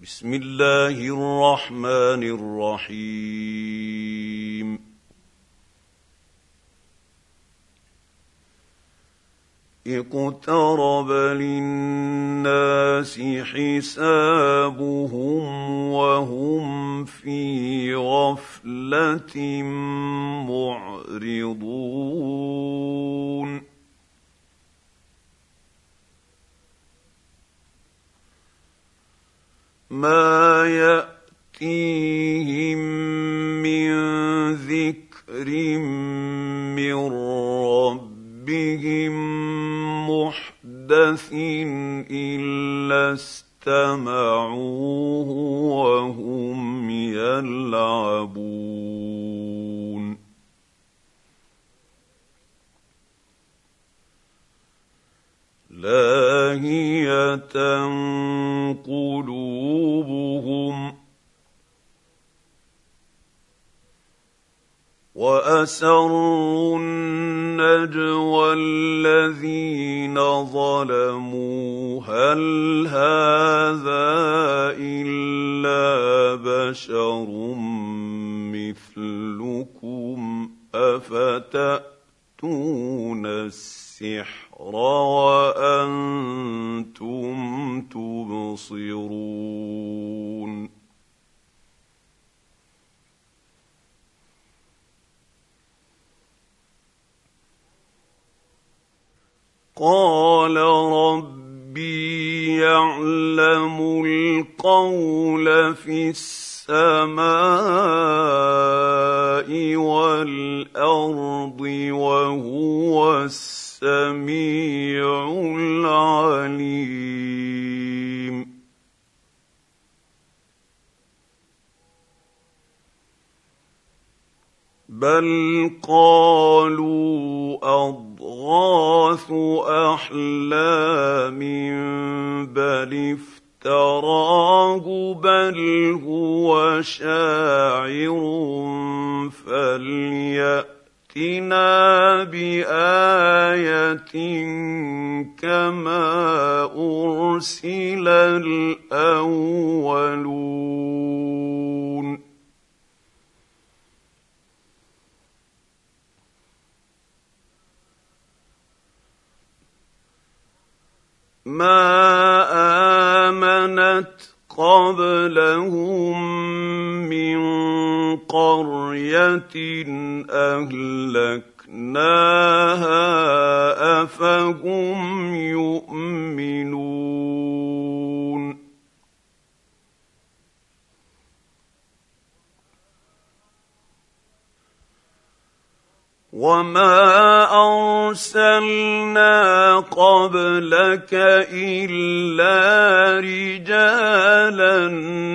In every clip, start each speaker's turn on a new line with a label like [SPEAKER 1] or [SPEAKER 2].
[SPEAKER 1] بسم الله الرحمن الرحيم اقترب للناس حسابهم وهم في غفلة معرضون ما يأتيهم من ذكر من ربهم محدث إلا استمعوه وهم يلعبون لاهية قلوبهم وأسروا النجوى الذين ظلموا هل هذا إلا بشر مثلكم أفتأتون السحر وأنتم تبصرون قال ربي يعلم القول في السماء والأرض وهو السميع العليم بل قالوا أضغاث أحلام بل افتراه بل هو شاعر فليأتنا بآية كما أرسل الأولون ما آمنت قبلهم من قرية أهلكناها أفهم يؤمنون وما أرسلنا قبلك إلا رجالا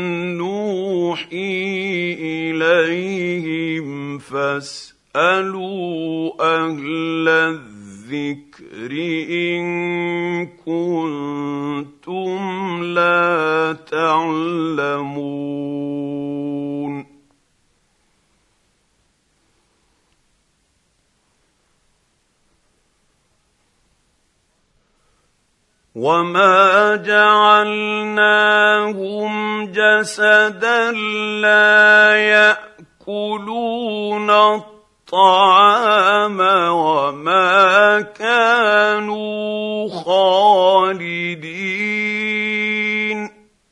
[SPEAKER 1] نوحي إليهم فاسألوا أهل الذكر إن كنتم لا تعلمون وما جعلناهم جسدا لا يأكلون الطعام وما كانوا خالدين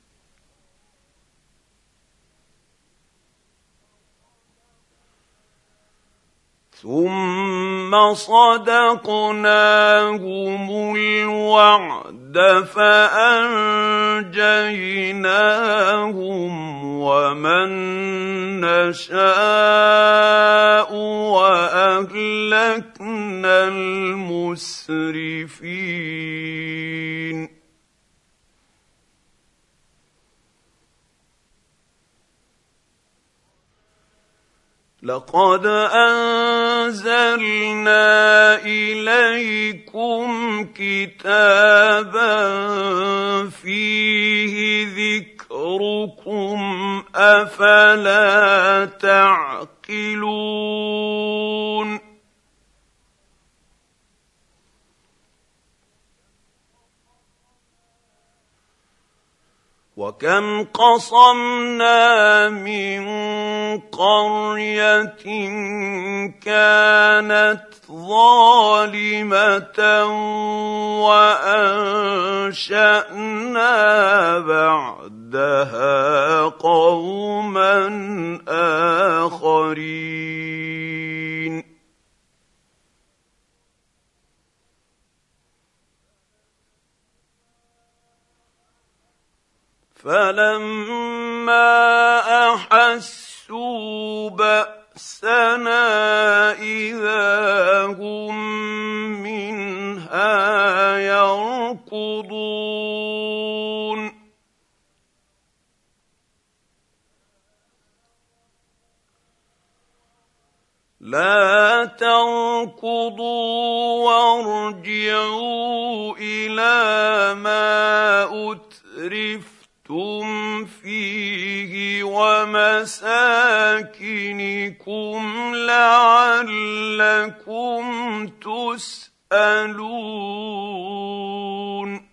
[SPEAKER 1] ثم صدقناهم الوعد فأنجيناهم ومن نشاء وأهلكنا المسرفين لقد أنزلنا إليكم كتابا فيه ذكركم أفلا تعقلون وكم قصمنا من قرية كانت ظالمة وأنشأنا بعدها قوما آخرين فلما أحسوا بأسنا إذا هم منها يركضون لا تركضوا وارجعوا إلى ما أترفتم فيه ومساكنكم لعلكم تسألون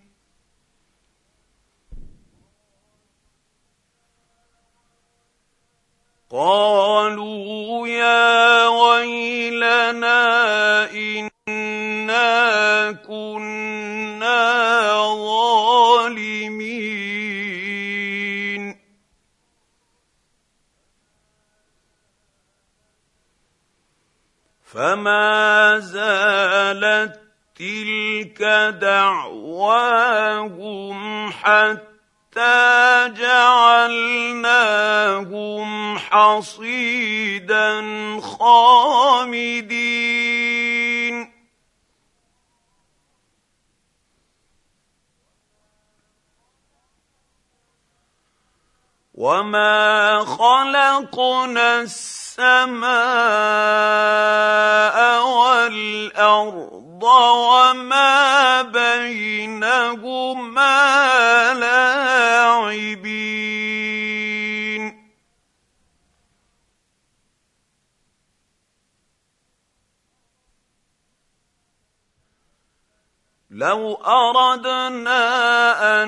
[SPEAKER 1] قالوا يا ويلنا إنا كنا ظالمين فما زالت تلك دعواهم حتى جعلناهم حصيدا خامدين وما خلقنا السماء والأرض وما بينهما لاعبين لو أردنا أن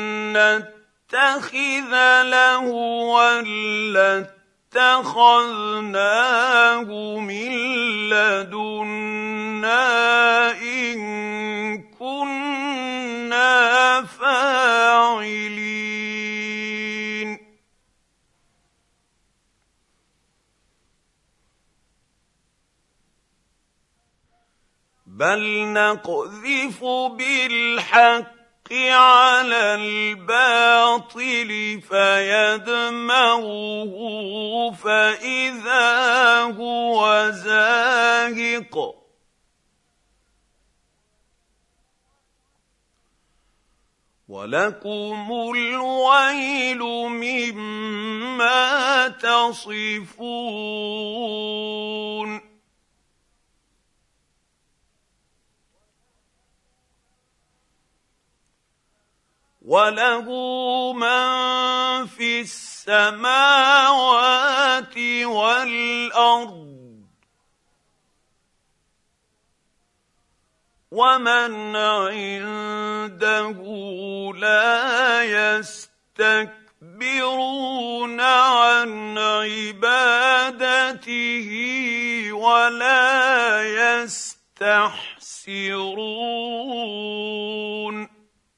[SPEAKER 1] نتخذ لهوا لاتخذناه من لدنا إن كنا فاعلين بل نقذف بالحق على الباطل فيدمغه فإذا هو زاهق ولكم الويل مما تصفون وله من في السماوات والأرض ومن عنده لا يستكبرون عن عبادته ولا يستحسرون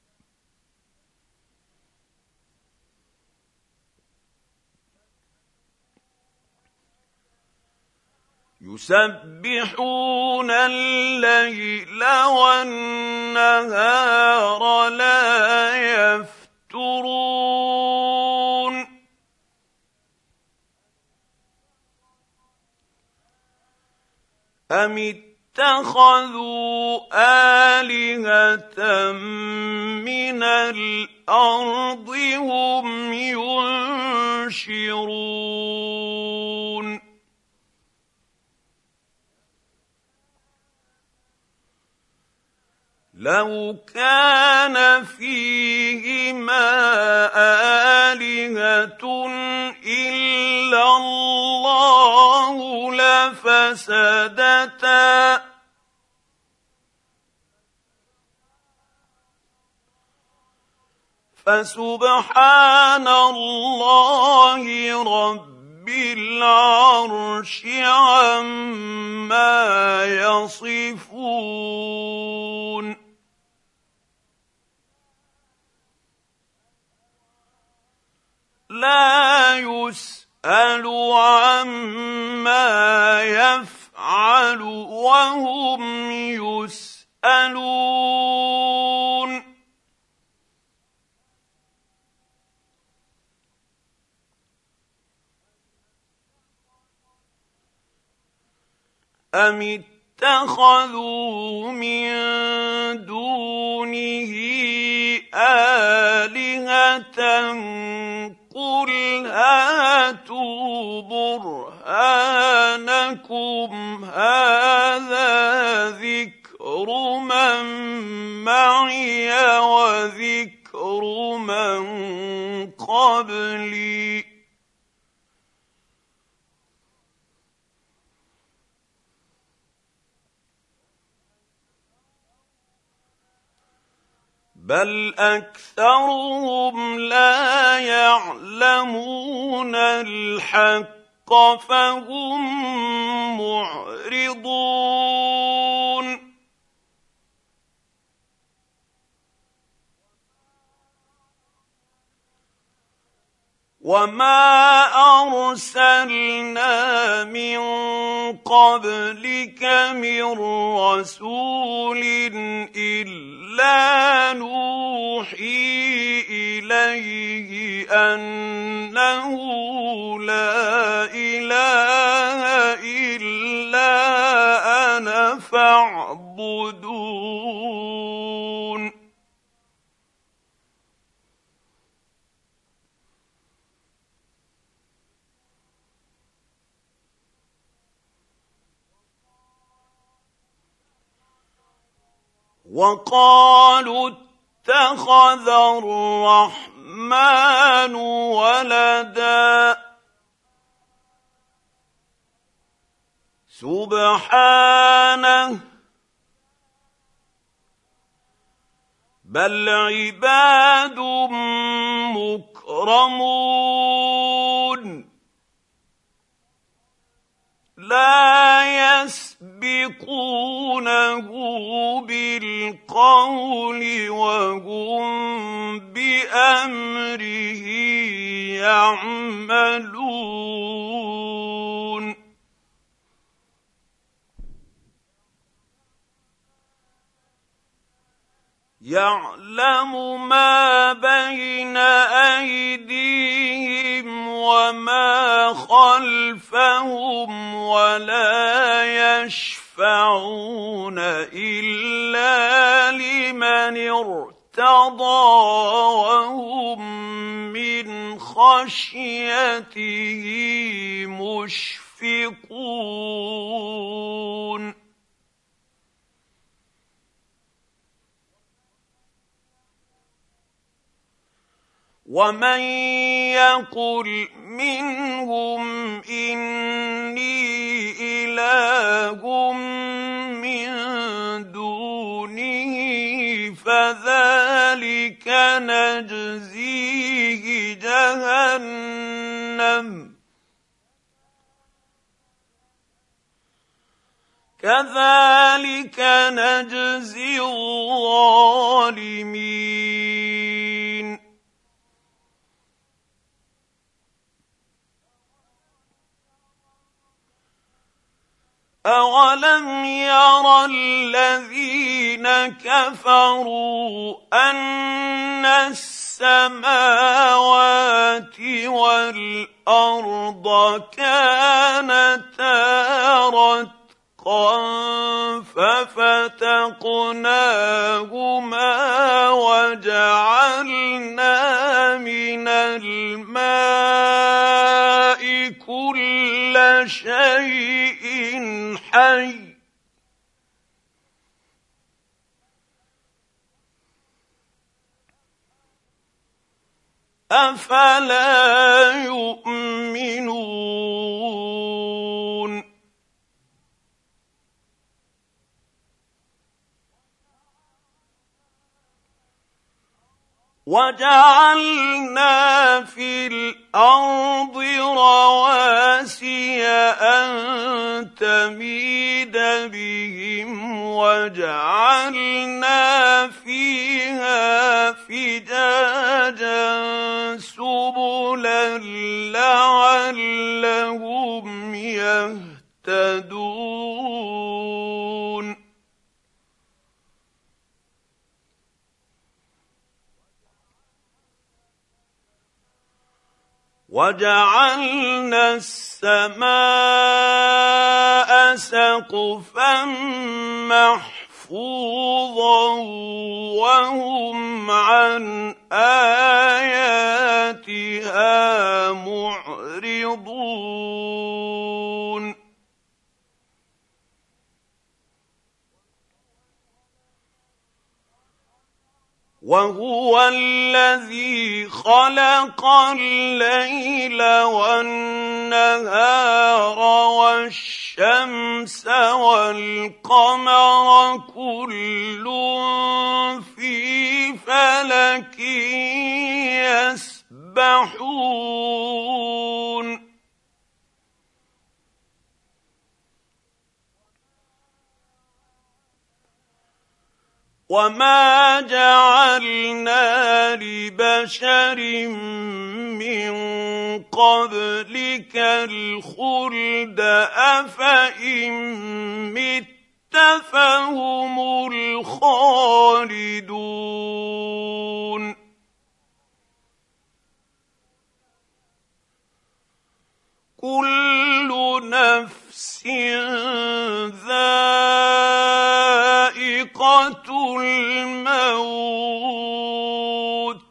[SPEAKER 1] يسبحون الليل والنهار لا يفترون أم اتخذوا آلهة من الأرض هم ينشرون لو كان فيهما آلهة إلا الله لفسدتا فسبحان الله رب العرش عما يصفون لا يسأل عما يفعل وهم يسألون أم اتخذوا من دونه آلهة قل هاتوا برهانكم هذا ذكر من معي وذكر من قبلي بل أكثرهم لا يعلمون الحق فهم معرضون وما أرسلنا من قبلك من رسول إلا نوحي إليه أنه لا إله إلا أنا فاعبدون وقالوا اتخذ الرحمن ولدا سبحانه بل عباد مكرمون لا يسبقونه بالقول وهم بأمره يعملون يعلم ما بين أيديهم وما خلفهم ولا يشفعون إلا لمن ارتضى وهم من خشيته مشفقون ومن يقل منهم إني إله من دونه فذلك نجزيه جهنم كذلك نجزي الظالمين أولم ير الذين كفروا أن السماوات والأرض كانتا رتقا ففتقناهما وجعلنا من الماء كل شيء حي أفلا يؤمنون وجعلنا في الأرض رواسي أن تميد بهم وجعلنا فيها فجاجا سبلا لعلهم يهتدون وجعلنا السماء سقفا محفوظا وهم عن آياتها معرضون وهو الذي خلق الليل والنهار والشمس والقمر كل في فلك يسبحون وما جعلنا لبشر من قبلك الخلد أفإن مت فهم الخالدون كل نفس ذائقة الموت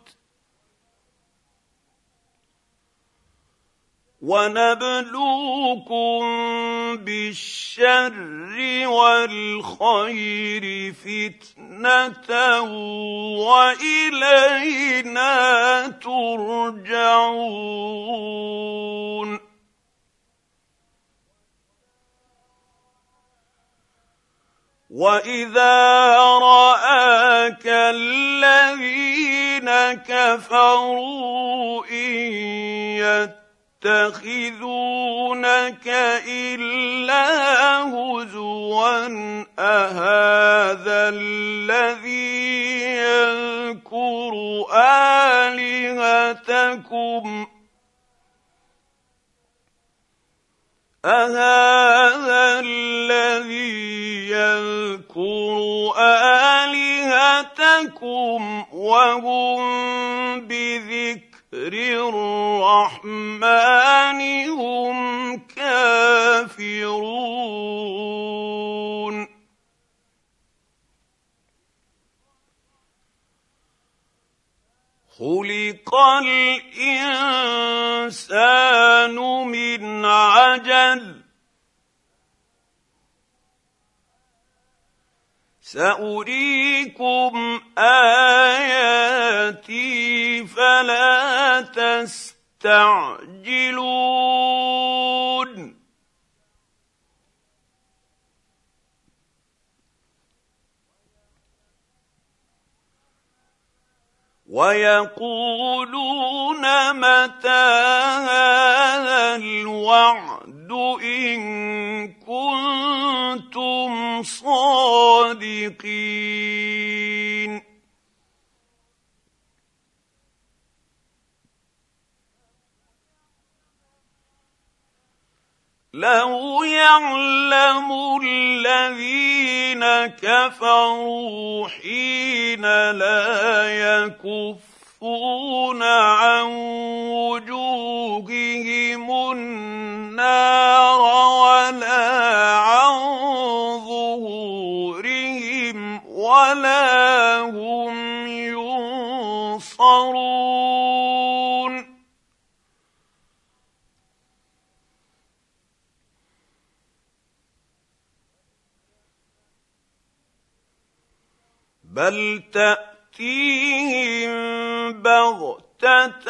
[SPEAKER 1] ونبلوكم بالشر والخير فتنة وإلينا ترجعون وإذا رآك الذين كفروا إن يتخذونك إلا هزوا أهذا الذي يذكر آلهتكم أهذا الذي يذكر آلهتكم وهم بذكر الرحمن هم كافرون خلق الإنسان من عجل سأريكم آياتي فلا تستعجلون ويقولون متى هذا الوعد إن كنتم صادقين لو يعلم الذين كفروا حين لا يكفون عن وجوههم النار ولا عن ظهورهم ولا هم ينصرون بل تأتيهم بغتة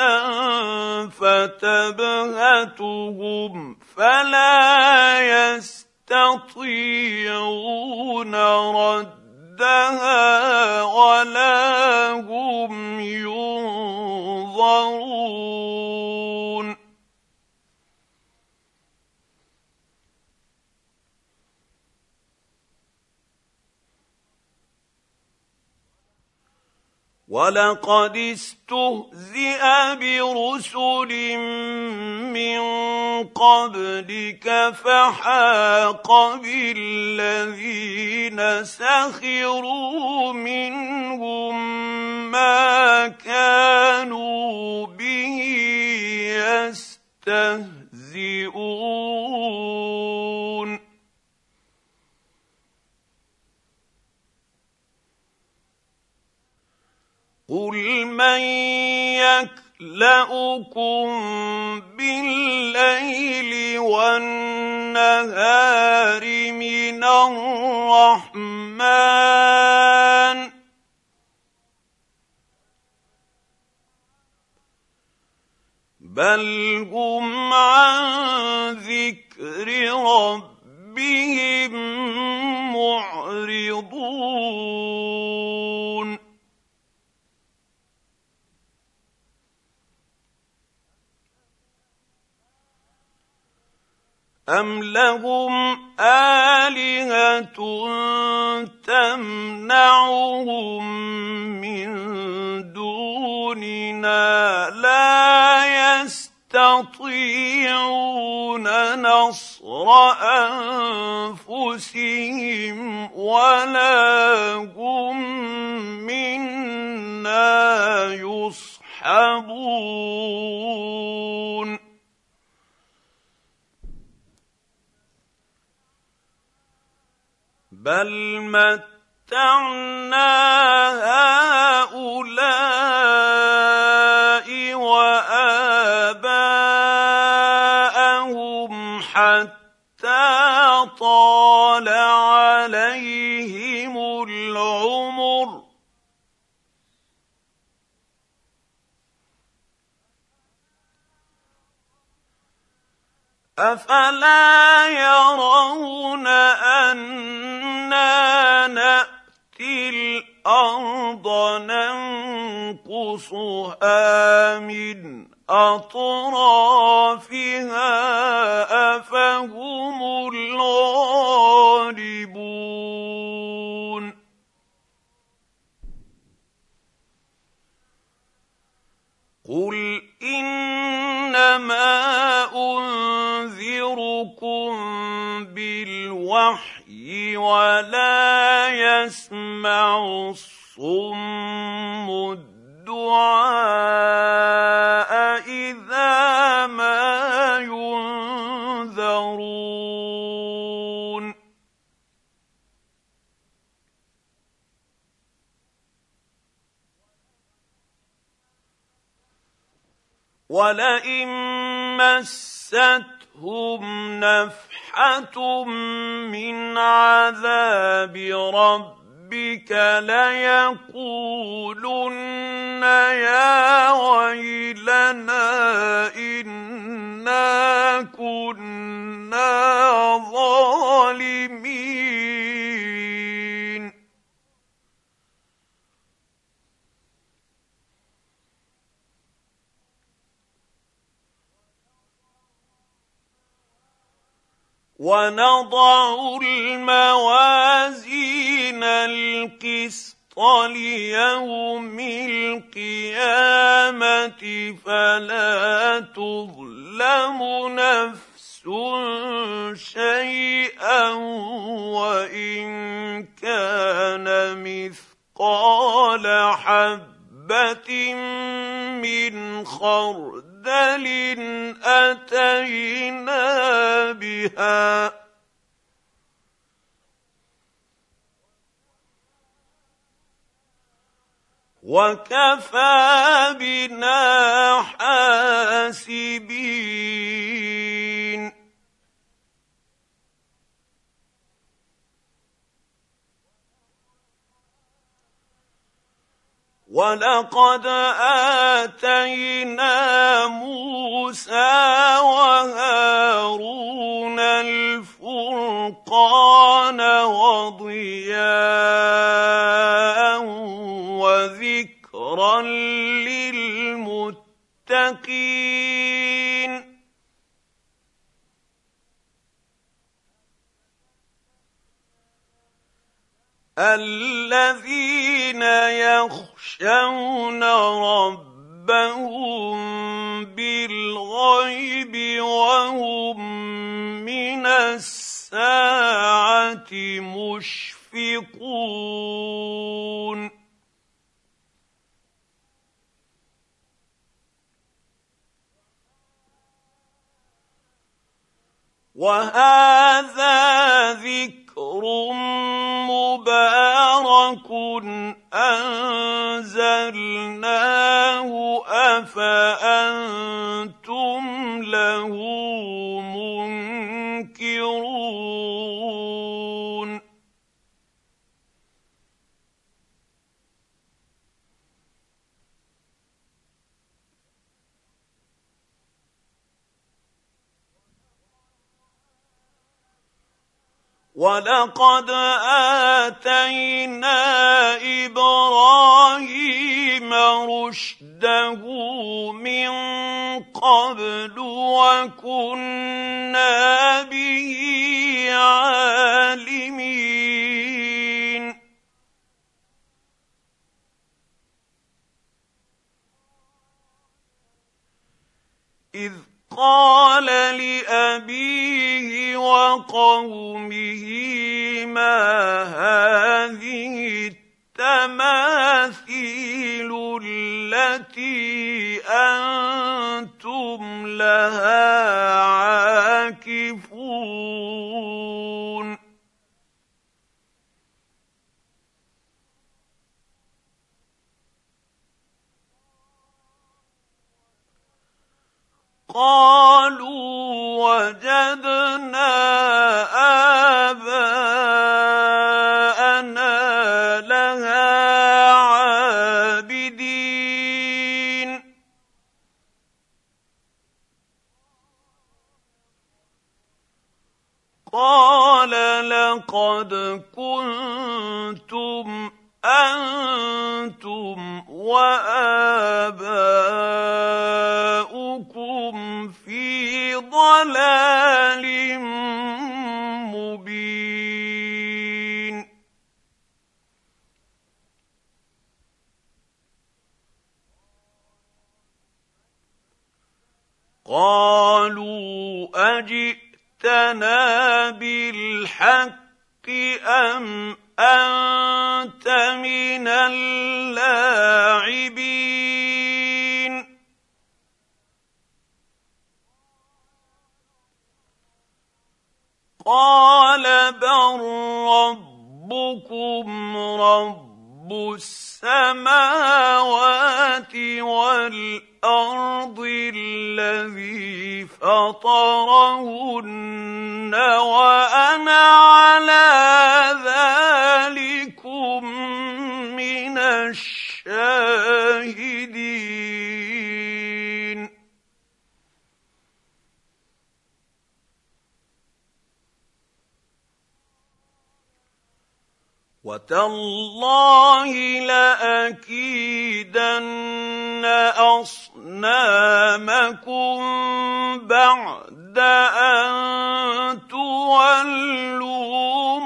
[SPEAKER 1] فتبهتهم فلا يستطيعون ردها بعدها ولا هم ينظرون ولقد استهزئ برسل من قبلك فحاق بالذين سخروا منهم ما كانوا به يستهزئون قل من يكلؤكم بالليل والنهار من الرحمن بل هم عن ذكر ربهم معرضون أم لهم آلهة تمنعهم من دوننا لا يستطيعون نصر أنفسهم ولا هم منا يصحبون بل متعنا هؤلاء وآباءهم حتى طال عليهم العمر أفلا يرون أنا نأتي الأرض ننقصها من أطرافها أفهم الغالبون قل إنما أنذركم بالوحي ولا يسمع الصم الدعاء إذا ما ينذرون ولئن مستهم نفحة من عذاب ربك ليقولن يا ويلنا إنا كنا ظالمين ونضع الموازين القسط ليوم القيامة فلا تظلم نفس شيئا وإن كان مثقال حبة من خردل أتينا بها وكفى بنا حاسبين ولقد آتينا موسى وهارون الفرقان وضياء المتقين الذين يخشون ربهم بالغيب وهم من الساعة مشفقون وهذا ذكر مبارك أنزلناه أفأنتم له منكرون ولقد آتينا إبراهيم رشده من قبل وكنا به عالمين إذ قال لأبيه وقومه ما هذه التماثيل التي أنتم لها عاكفون قالوا وجدنا آباءنا لها عابدين قال لقد كنتم أنتم وآباؤكم في ضلال مبين قالوا أجئتنا بالحق أم أنت من اللاعبين قال بل ربكم رب السماوات والأرض الذي فطرهن وأنا على ذلكم من الشاهدين وتالله لأكيدن أصنامكم بعد أن تولوا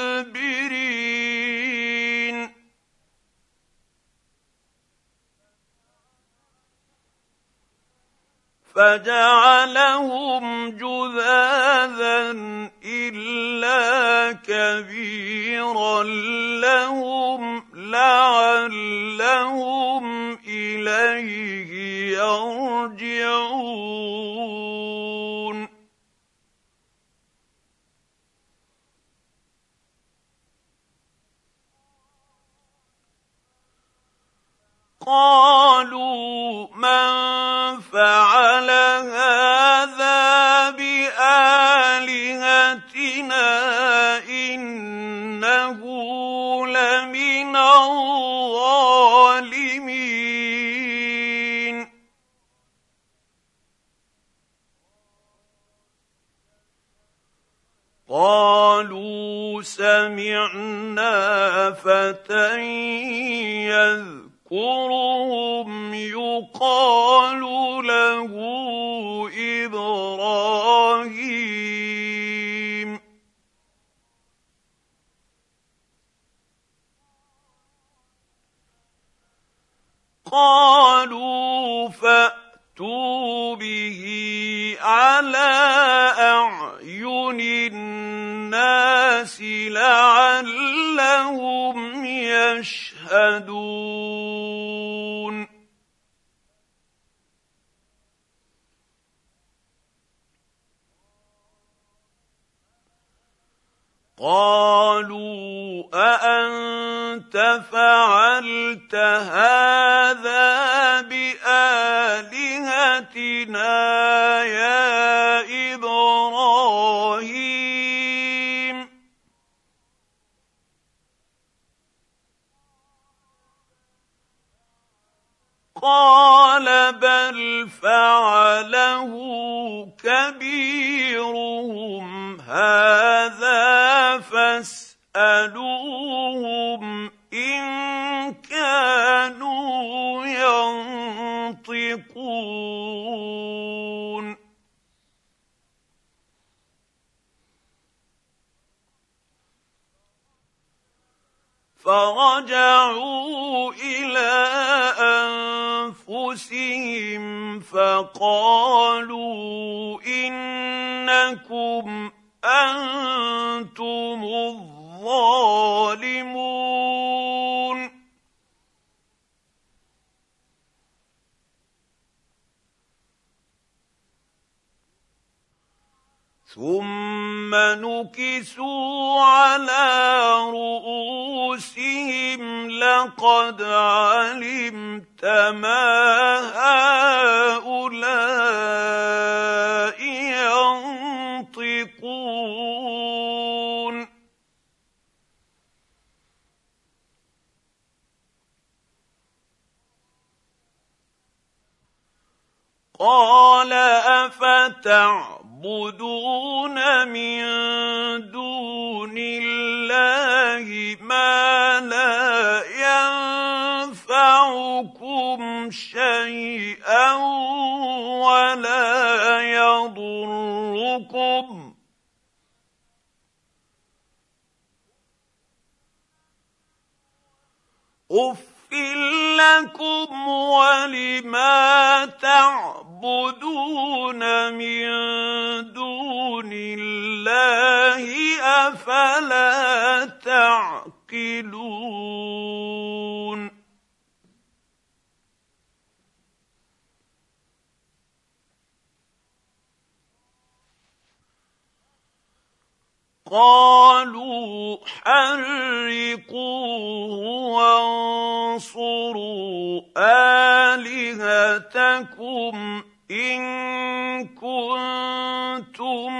[SPEAKER 1] مدبرين فجعلهم جذاذا إلا كبيرا لهم لعلهم إليه يرجعون قالوا من فعل هذا بآلهتنا إنه لمن الظالمين قالوا سمعنا فتى يذكرهم يقال له إبراهيم. قالوا فأتوا به على أعين الناس لعلهم يشهدون. قالوا أأنت فعلت هذا بآلهتنا يا إبراهيم؟ قال بل فعله كبيرهم هذا فاسألوهم إن كانوا ينطقون. فرجعوا إلى أنفسهم فقالوا إنكم أنتم الظالمون. ثم نكسوا على رؤوسهم لقد علمت ما هؤلاء ينطقون. قال أفتعبدون من دون الله ما لا ينفعكم شيئا ولا يضركم؟ أُفٍّ لكم ولما تعبدون من دون الله أفلا تعقلون. قالوا حرقوه وانصروا آلهتكم إن كنتم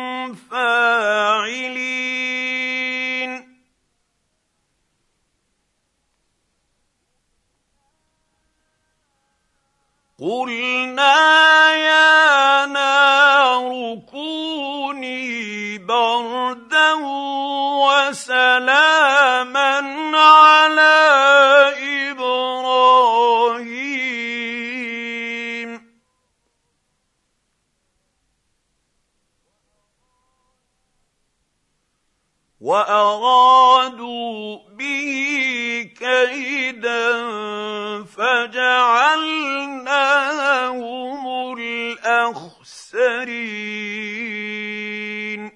[SPEAKER 1] فاعلين. قلنا يا نار كوني بردا وسلاما على إبراهيم. وأرادوا به كيدا فجعلناهم الأخسرين.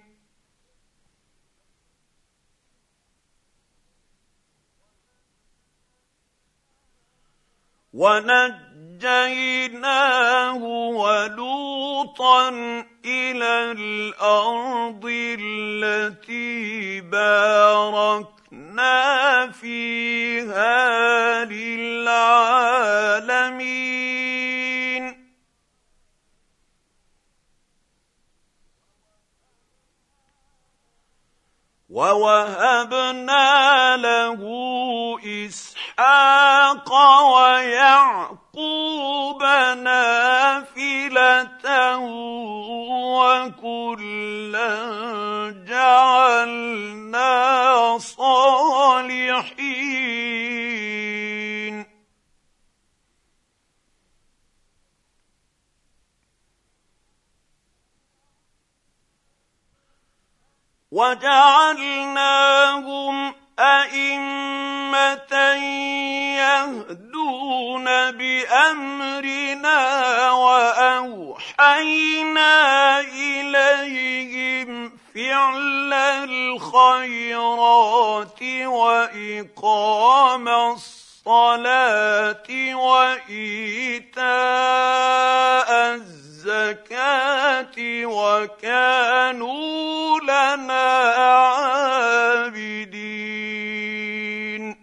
[SPEAKER 1] ونجيناه ولوطا إلى الأرض التي باركنا فيها للعالمين. ووهبنا له إسحاق ويعقوب نافلة وكلا جعلنا صالحين. وجعلناهم أئمة يهدون بأمرنا وأوحينا إليهم فعل الخيرات وإقام الصلاة وإيتاء الزكاة وكانوا لنا عابدين.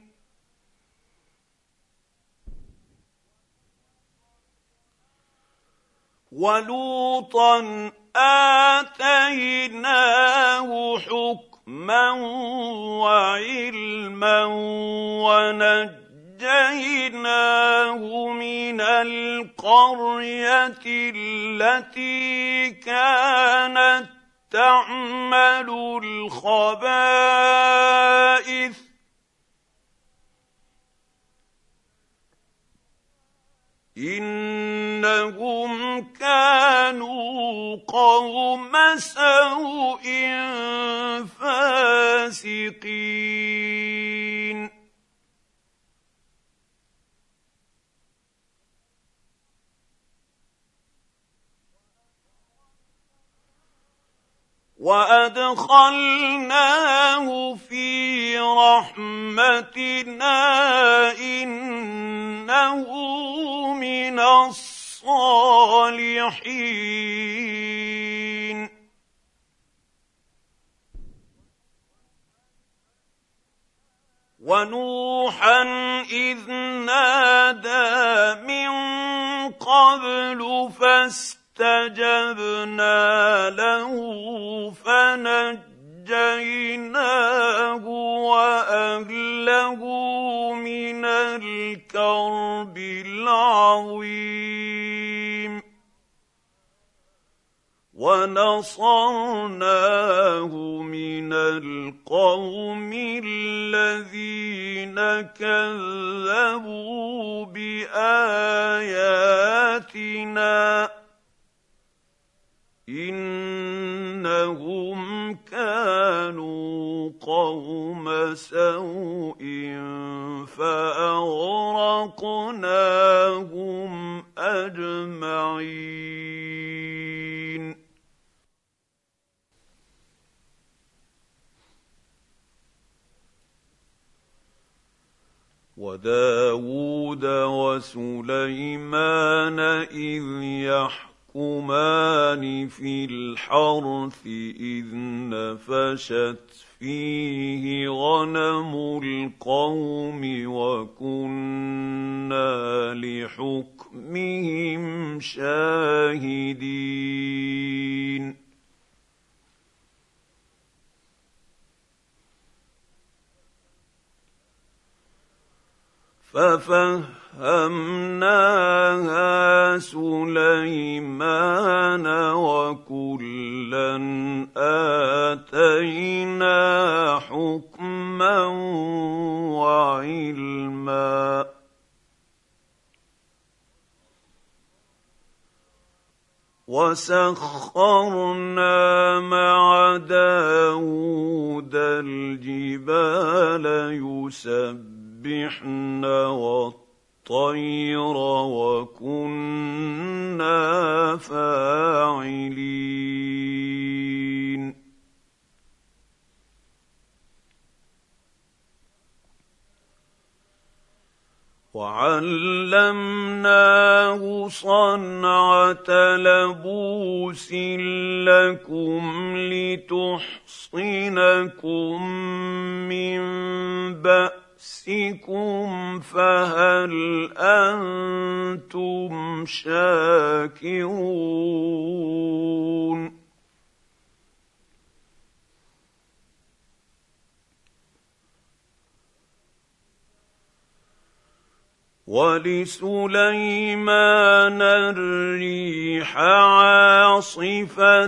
[SPEAKER 1] ولوطا آتيناه حكما وعلما ونجيناه من القرية التي كانت تعمل الخبائث إنهم كانوا قوم سوء فاسقين. وأدخلناه في رحمتنا إنه من الصالحين. ونوحا إذ نادى من قبل فاستجبنا له فنجيناه وأهله من الكرب العظيم ونصرناه من القوم الذين كذبوا بآياتنا إنهم كانوا قوم سوء فأغرقناهم أجمعين. وداود وسليمان إذ يحكمان في الحرث إذ نفشت فيه غنم القوم وكنا لحكمهم شاهدين. ففهمناها سليمان وكلا آتينا حكما وعلما وسخرنا مع داود الجبال يسبحن والطير وكنا فاعلين. وعلمناه صنعة لبوس لكم لتحصنكم من بأسكم فهل أنتم شاكرون. ولسليمان الريح عاصفة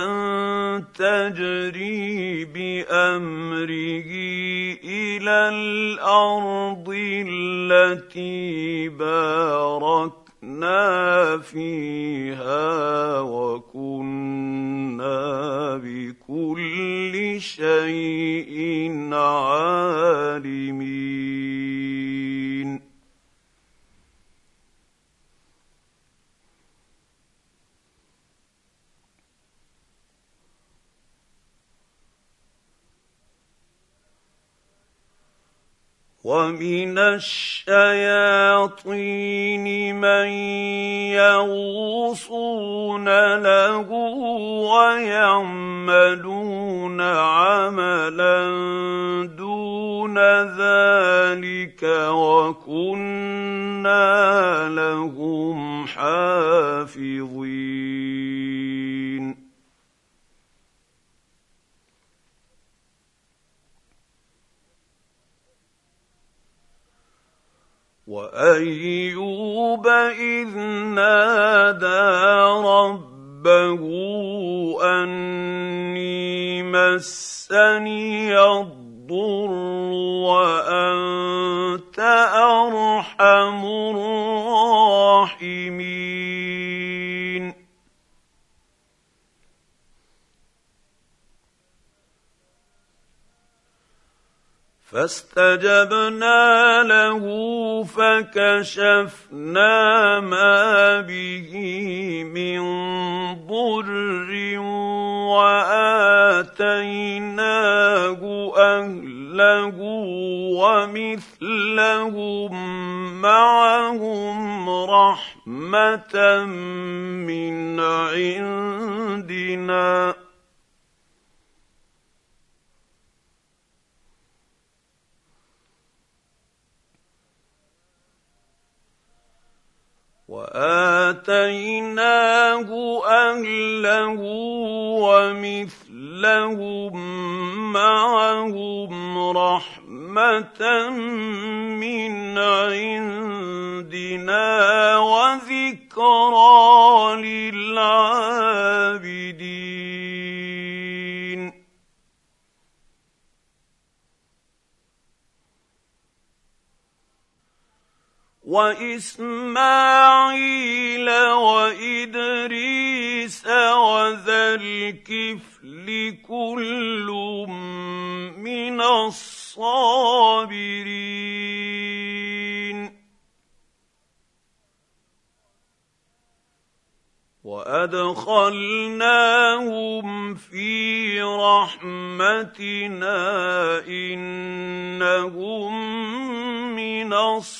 [SPEAKER 1] تجري بأمره إلى الأرض التي باركنا فيها وكنا بكل شيء ومن الشياطين من يغوصون له ويعملون عملا دون ذلك وكنا لهم حافظين. وأيوب إذ نادى ربه أني مسني الضر وأنت أرحم الراحمين. فاستجبنا له فكشفنا ما به من ضر وآتيناه أهله ومثلهم معهم رحمة من عندنا وآتيناه أهله ومثلهم معهم رحمة من عندنا وذكرى للعابدين. وإسماعيل وإدريس وذا الكفل كل من الصابرين. وأدخلناهم في رحمتنا إنهم من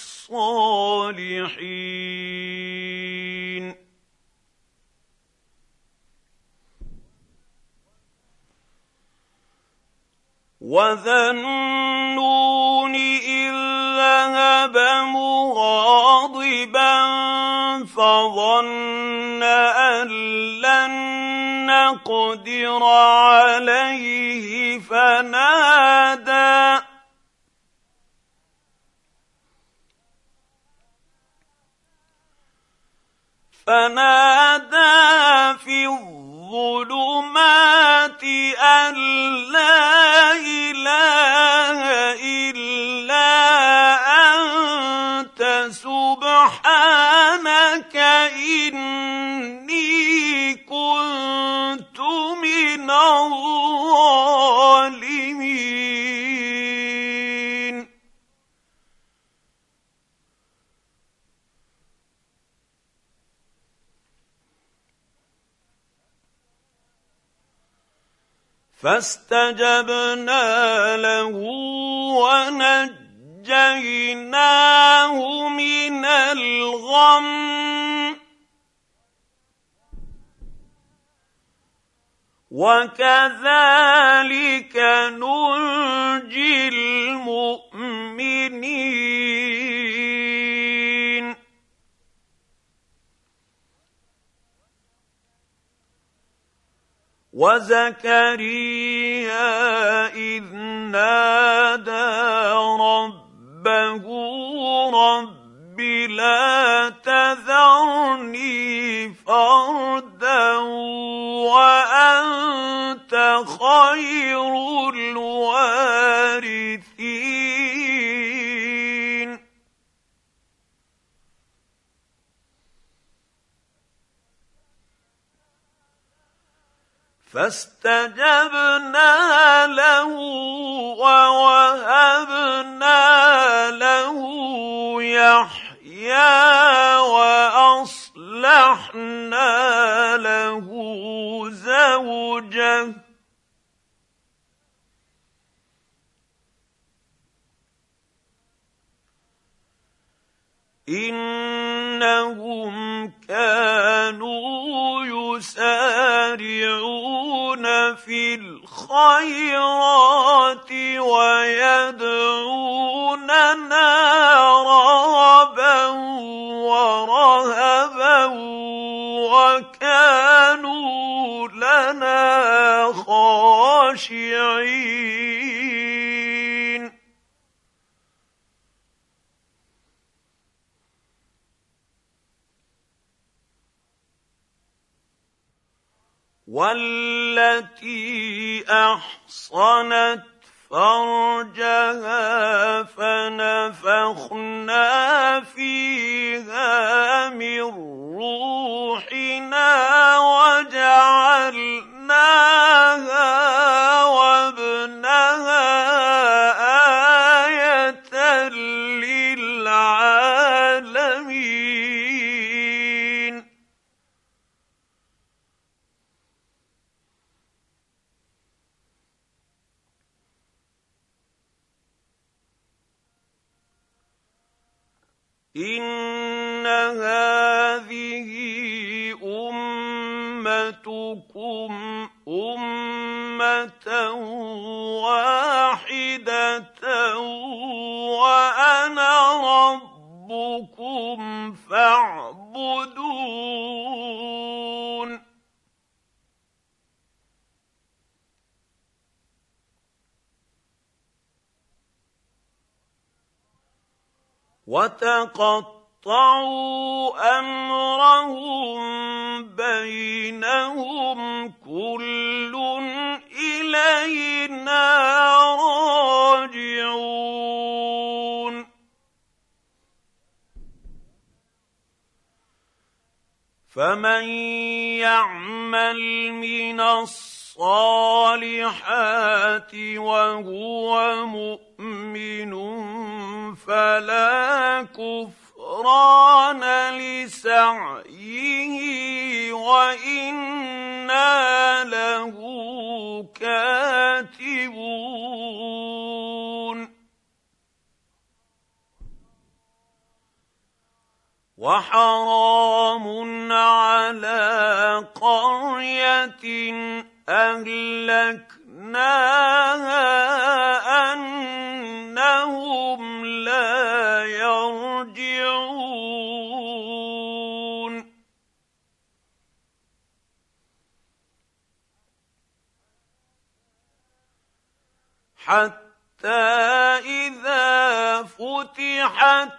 [SPEAKER 1] الصالحين. وذا النون إذ ذهب مغاضبا فظن أن لن نقدر عليه فنادى في الظلمات أن لا إله إلا أنت سبحانك إني كنت من الظالمين. فاستجبنا له ونجيناه من الغم وكذلك ننجي المؤمنين. وزكريا إذ نادى ربه رب لا تذرني فردا وأنت خير الوارثين. فاستجبنا له ووهبنا له يحيى وأصلحنا له زوجه إنهم كانوا يسارعون في الخيرات ويدعوننا رغبا ورهبا وكانوا لنا خاشعين والتي أحصنت فرجها فنفخنا فيها من روحنا وجعلناها وابنها آية للعالمين إن هذه أمتكم أمة واحدة وأنا ربكم فاعبدون وتقطعوا أمرهم بينهم كل إلينا راجعون فمن يعمل من الصالحات وهو مؤمن فلا كفران لسعيه وإنا له كاتبون وحرام على قرية أهلكناها أنهم لا يرجعون حتى إذا فتحت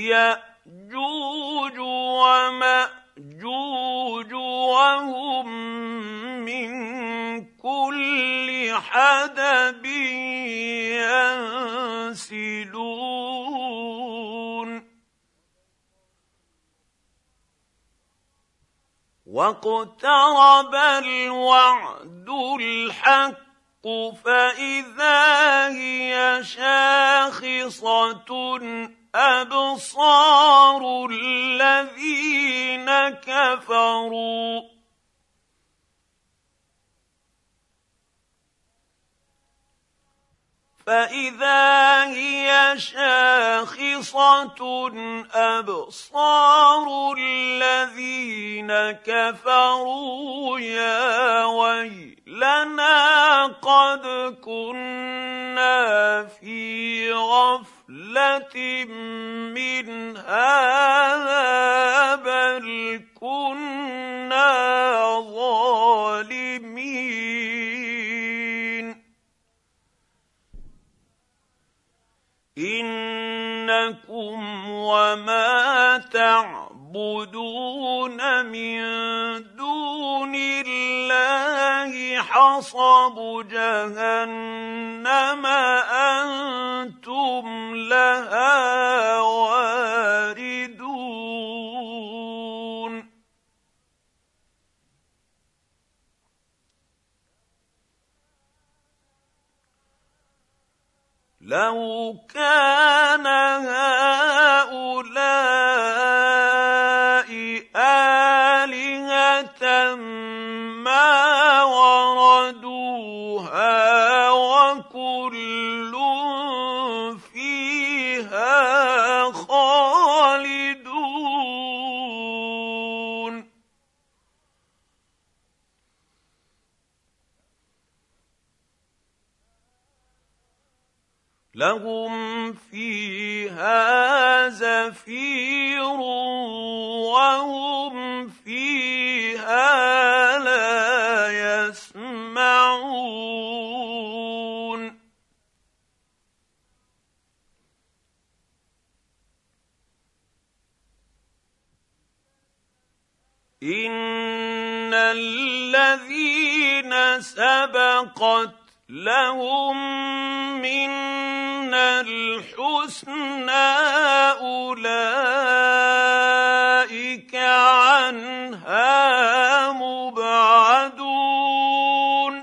[SPEAKER 1] يأجوج ومأجوج وهم من كل حدب ينسلون واقترب الوعد الحق فإذا هي شاخصة أبصار الذين كفروا فإذا هي شاخصة أبصار الذين كفروا يا ويلنا قد كنا في غفلة من هذا بل كنا ظالمين إنكم وما تعبدون من دون الله حصب جهنم أنتم لها واردون لو كان هؤلاء آلهة ما وردوها وكل فيها خالدون لهم فيها زفير وهم فيها لا يسمعون إن الذين سبقت لهم منا الحسنى أولئك عنها مبعدون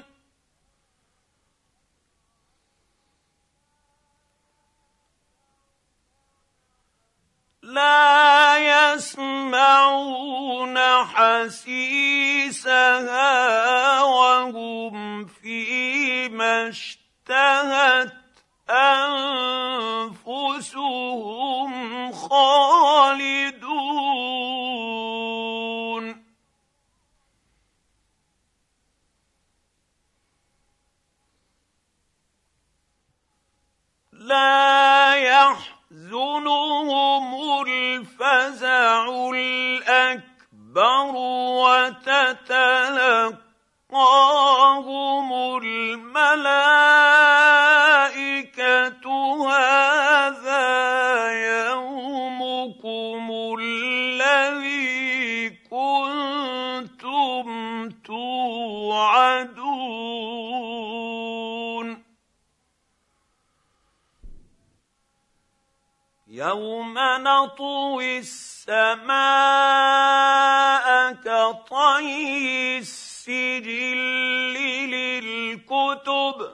[SPEAKER 1] لا يسمعون حسيسها وهم فيما اشتهت أنفسهم خالدون لا يحزنهم الفزع الأكبر وتتلقاهم الملائكة هذا يومكم الذي كنتم توعدون يوم نطوي السماء كطي السجل للكتب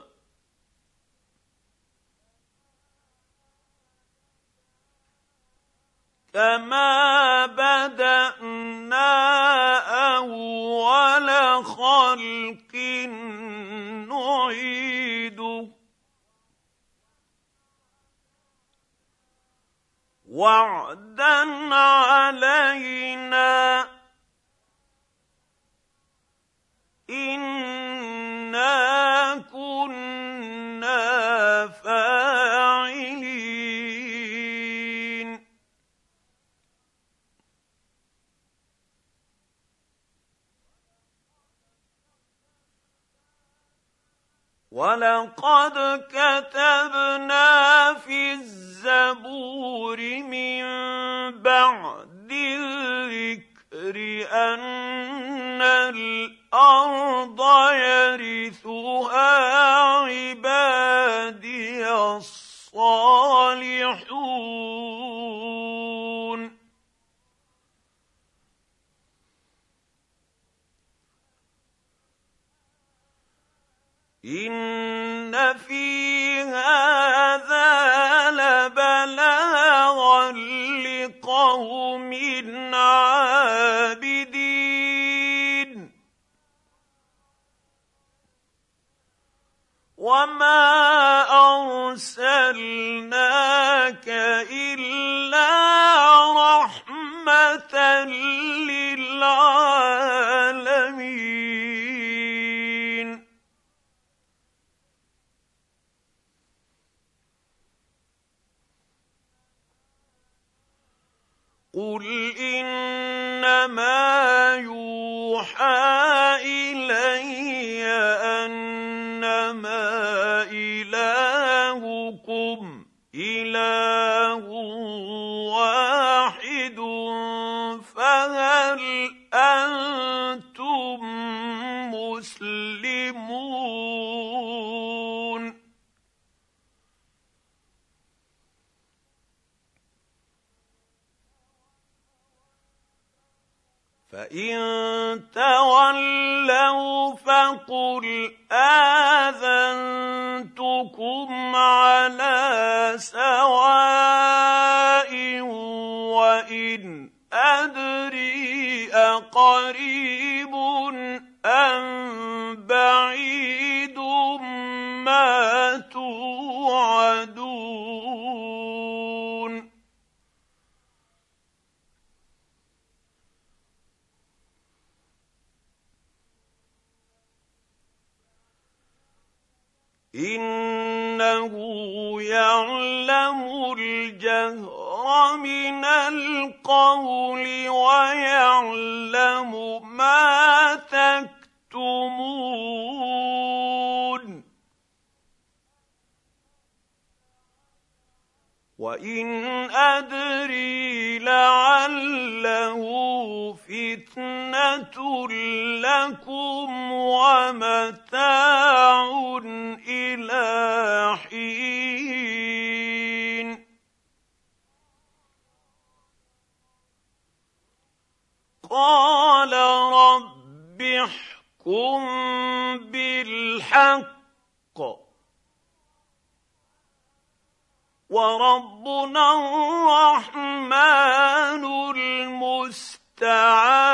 [SPEAKER 1] كما بدأنا أول خلق نعيده وعدا علينا إنا كنا فاعلين ولقد كتبنا في الزبور من بعد الذكر أن الأرض يرثها عبادي الصالحون إن في هذا لبلاغا لقوم عابدين وما أرسلناك إلا رحمة للعالمين قل إنما يوحى إلي أنما إلهكم إله واحد فهل أنتم مسلمون فإن تولوا فقل آذنتكم على سواء وإن أدري أقريب أم بعيد ما توعدون إن إنه يعلم الجهر من القول ويعلم ما تكتمون وإن أدري لعله فتنة لكم ومتاع إلى حين قال رب احكم بالحق وربنا الرحمن المستعان